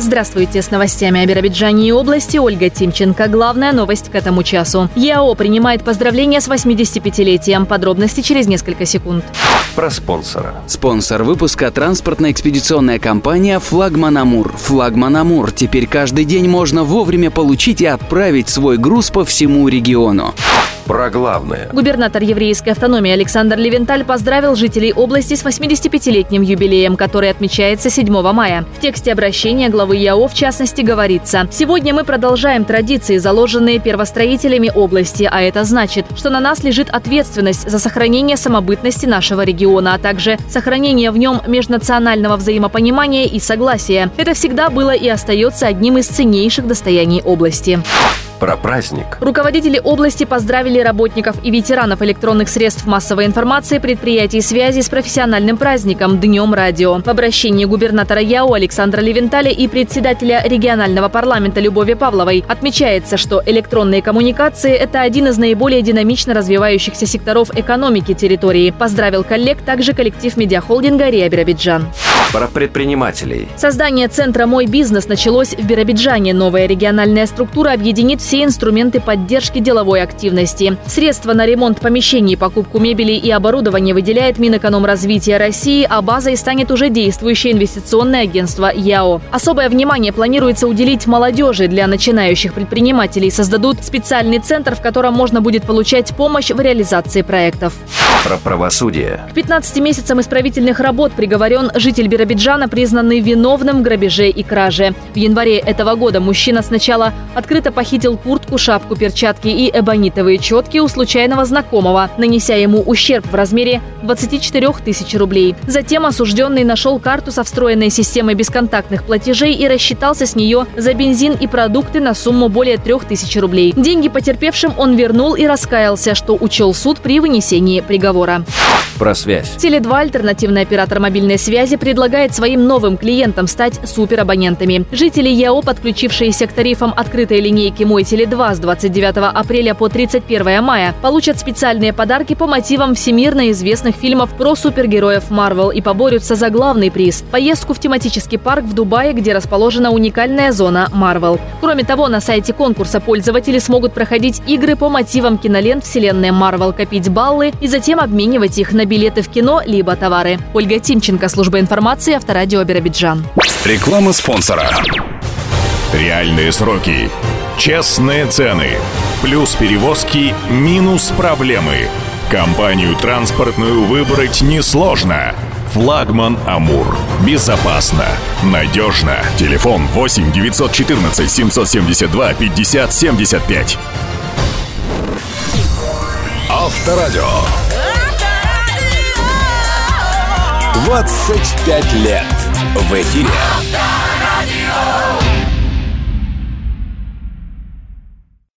Здравствуйте, с новостями о Биробиджане и области Ольга Тимченко. Главная новость к этому часу. ЯО принимает поздравления с 85-летием. Подробности через несколько секунд. Про спонсора. Спонсор выпуска – транспортно-экспедиционная компания «Флагман Амур». «Флагман Амур» теперь каждый день можно вовремя получить и отправить свой груз по всему региону. Про главное. Губернатор еврейской автономии Александр Левенталь поздравил жителей области с 85-летним юбилеем, который отмечается 7 мая. В тексте обращения главы ЯО, в частности, говорится: «Сегодня мы продолжаем традиции, заложенные первостроителями области, а это значит, что на нас лежит ответственность за сохранение самобытности нашего региона, а также сохранение в нем межнационального взаимопонимания и согласия. Это всегда было и остается одним из ценнейших достояний области». Про праздник. Руководители области поздравили работников и ветеранов электронных средств массовой информации, предприятий связи с профессиональным праздником – Днем радио. В обращении губернатора ЯО Александра Левенталя и председателя регионального парламента Любови Павловой отмечается, что электронные коммуникации – это один из наиболее динамично развивающихся секторов экономики территории. Поздравил коллег также коллектив медиахолдинга «РИА Биробиджан». Про предпринимателей. Создание центра «Мой бизнес» началось в Биробиджане. Новая региональная структура объединит все инструменты поддержки деловой активности. Средства на ремонт помещений, покупку мебели и оборудования выделяет Минэкономразвития России, а базой станет уже действующее инвестиционное агентство ЯО. Особое внимание планируется уделить молодежи. Для начинающих предпринимателей создадут специальный центр, в котором можно будет получать помощь в реализации проектов. Про правосудие. К 15 месяцам исправительных работ приговорен житель Биробиджана, признанный виновным в грабеже и краже. В январе этого года мужчина сначала открыто похитил куртку, шапку, перчатки и эбонитовые четки у случайного знакомого, нанеся ему ущерб в размере 24 тысяч рублей. Затем осужденный нашел карту со встроенной системой бесконтактных платежей и рассчитался с нее за бензин и продукты на сумму более 3000 рублей. Деньги потерпевшим он вернул и раскаялся, что учел суд при вынесении приговора. Про связь. Теле2, альтернативный оператор мобильной связи, предлагает своим новым клиентам стать суперабонентами. Жители ЯО, подключившиеся к тарифам открытой линейки «Мой Теле2» с 29 апреля по 31 мая, получат специальные подарки по мотивам всемирно известных фильмов про супергероев Marvel и поборются за главный приз – поездку в тематический парк в Дубае, где расположена уникальная зона Marvel. Кроме того, на сайте конкурса пользователи смогут проходить игры по мотивам кинолент вселенной Marvel, копить баллы и затем обменивать их на билеты в кино либо товары. Ольга Тимченко, служба информации, Авторадио Биробиджан. Реклама спонсора. Реальные сроки. Честные цены. Плюс перевозки, минус проблемы. Компанию транспортную выбрать несложно. «Флагман Амур». Безопасно, надежно. Телефон 8 914 772 50 75. Авторадио. 25 лет в эфире.